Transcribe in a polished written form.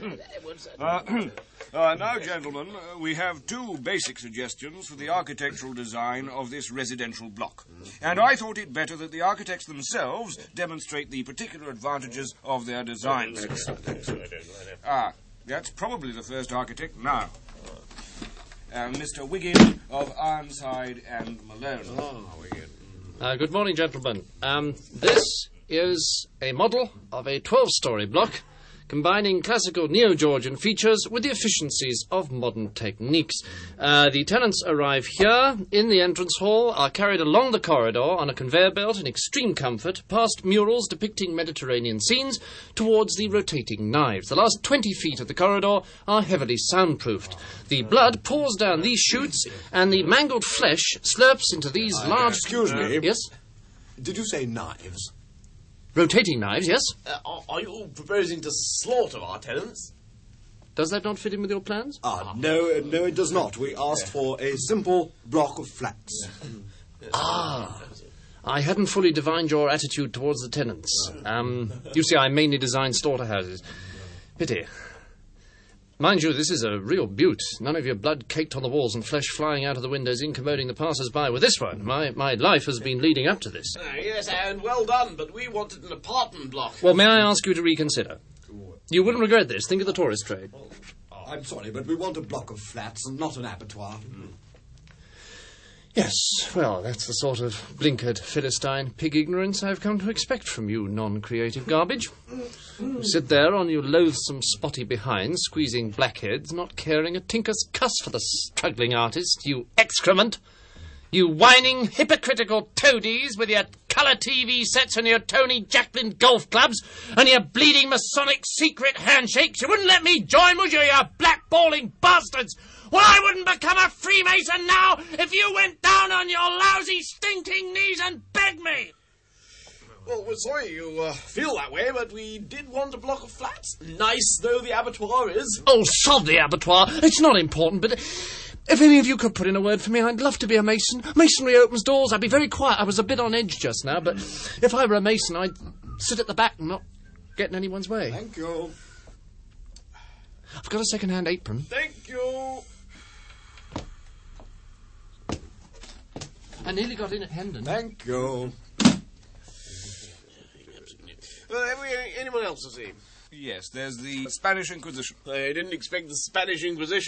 Now, gentlemen, we have two basic suggestions for the architectural design of this residential block. And I thought it better that the architects themselves demonstrate the particular advantages of their designs. That's probably the first architect now. Mr. Wiggin of Ironside and Malone. Good morning, gentlemen. This is a model of a 12-storey block, combining classical neo-Georgian features with the efficiencies of modern techniques. The tenants arrive here in the entrance hall, are carried along the corridor on a conveyor belt in extreme comfort, past murals depicting Mediterranean scenes, towards the rotating knives. The last 20 feet of the corridor are heavily soundproofed. The blood pours down these chutes, and the mangled flesh slurps into these large... Excuse me. Yes? Did you say knives? Rotating knives, yes? Are you proposing to slaughter our tenants? Does that not fit in with your plans? No, it does not. We asked for a simple block of flats. I hadn't fully divined your attitude towards the tenants. You see, I mainly design slaughterhouses. Pity. Mind you, this is a real beaut. None of your blood caked on the walls and flesh flying out of the windows incommoding the passers-by with this one. My life has been leading up to this. Yes, and well done, but we wanted an apartment block. Well, may I ask you to reconsider? You wouldn't regret this. Think of the tourist trade. I'm sorry, but we want a block of flats and not an abattoir. Yes, well, that's the sort of blinkered Philistine pig ignorance I've come to expect from you non-creative garbage. You sit there on your loathsome spotty behind, squeezing blackheads, not caring a tinker's cuss for the struggling artist, you excrement. You whining, hypocritical toadies with your colour TV sets and your Tony Jacklin golf clubs and your bleeding Masonic secret handshakes. You wouldn't let me join, would you blackballing bastards? Well, I wouldn't become a Freemason now if you went down on your lousy, stinking knees and begged me. Well, we're sorry you feel that way, but we did want a block of flats, nice though the abattoir is. Oh, sod the abattoir. It's not important, but if any of you could put in a word for me, I'd love to be a mason. Masonry opens doors. I'd be very quiet. I was a bit on edge just now, but if I were a mason, I'd sit at the back and not get in anyone's way. Thank you. I've got a second-hand apron. Thank you. I nearly got in at Hendon. Thank you. Well, have we anyone else to see? Yes, there's the Spanish Inquisition. I didn't expect the Spanish Inquisition